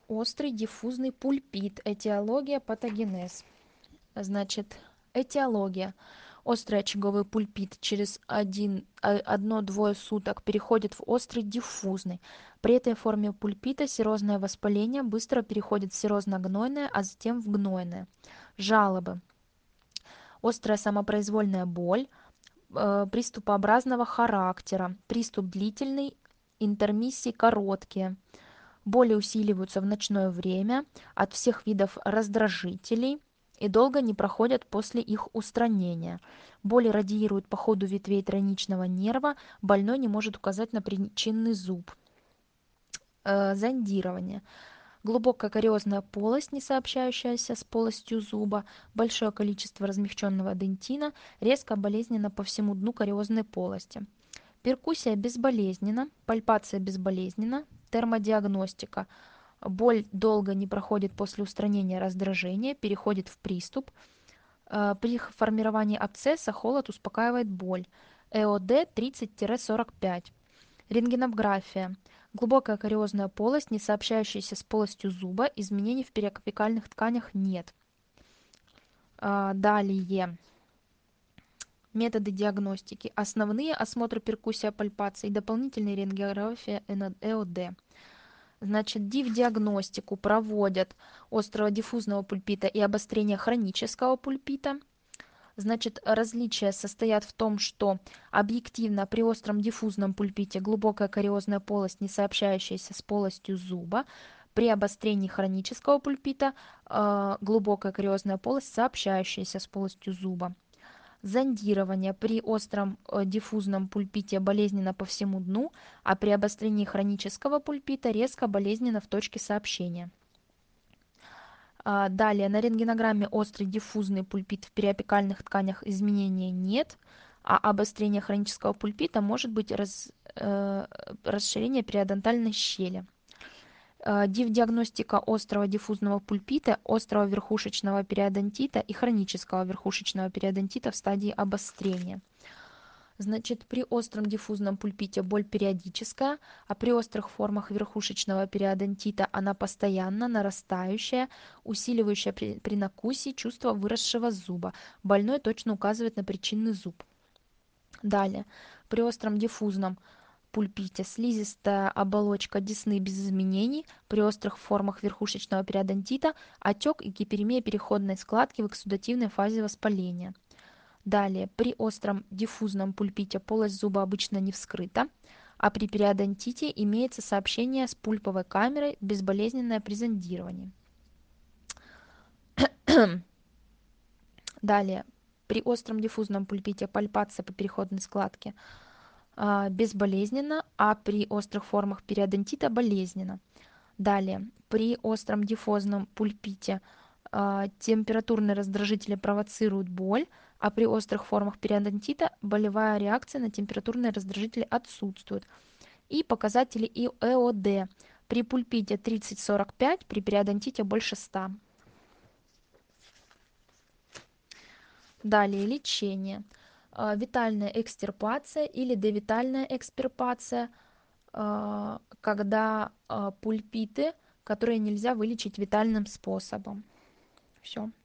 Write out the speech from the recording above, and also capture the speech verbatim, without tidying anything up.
острый диффузный пульпит. Этиология, патогенез. Значит, этиология. Острый очаговый пульпит через одно-двое суток переходит в острый диффузный. При этой форме пульпита серозное воспаление быстро переходит в серозно-гнойное, а затем в гнойное. Жалобы. Острая самопроизвольная боль, э, приступообразного характера, приступ длительный, интермиссии короткие. Боли усиливаются в ночное время от всех видов раздражителей и долго не проходят после их устранения. Боли радиируют по ходу ветвей тройничного нерва, больной не может указать на причинный зуб. Э, зондирование. Глубокая кариозная полость, не сообщающаяся с полостью зуба, большое количество размягченного дентина, резко болезненно по всему дну кариозной полости. Перкуссия безболезненна, пальпация безболезненна, термодиагностика. Боль долго не проходит после устранения раздражения, переходит в приступ. Э, При формировании абсцесса холод успокаивает боль. ЭОД тридцать сорок пять. Рентгенография. Глубокая кариозная полость, не сообщающаяся с полостью зуба, изменений в периапикальных тканях нет. А, Далее. Методы диагностики. Основные: осмотр перкуссия, пальпации, дополнительная рентгенография, ЭОД. Значит, диф-диагностику проводят острого диффузного пульпита и обострения хронического пульпита. Значит, различия состоят в том, что объективно при остром диффузном пульпите глубокая кариозная полость, не сообщающаяся с полостью зуба. При обострении хронического пульпита э, глубокая кариозная полость, сообщающаяся с полостью зуба. Зондирование. При остром э, диффузном пульпите болезненно по всему дну, а при обострении хронического пульпита резко болезненно в точке сообщения. А, Далее, на рентгенограмме острый диффузный пульпит в периапикальных тканях изменения нет, а обострение хронического пульпита может быть раз, э, расширение периодонтальной щели. Э, Диф-диагностика острого диффузного пульпита, острого верхушечного периодонтита и хронического верхушечного периодонтита в стадии обострения. Значит, при остром диффузном пульпите боль периодическая, а при острых формах верхушечного периодонтита она постоянно нарастающая, усиливающая при, при накусе чувство выросшего зуба. Больной точно указывает на причинный зуб. Далее, при остром диффузном пульпите слизистая оболочка десны без изменений, при острых формах верхушечного периодонтита отек и гиперемия переходной складки в эксудативной фазе воспаления. Далее, при остром диффузном пульпите полость зуба обычно не вскрыта, а при периодонтите имеется сообщение с пульповой камерой, безболезненное при зондировании. Далее, при остром диффузном пульпите пальпация по переходной складке а, безболезненно, а при острых формах периодонтита болезненно. Далее, при остром диффузном пульпите а, температурные раздражители провоцируют боль, а при острых формах периодонтита болевая реакция на температурные раздражители отсутствует. И показатели ЭОД. При пульпите тридцать сорок пять, при периодонтите больше ста. Далее, лечение. А, Витальная экстирпация или девитальная экспирпация, а, когда а, пульпиты, которые нельзя вылечить витальным способом. Все.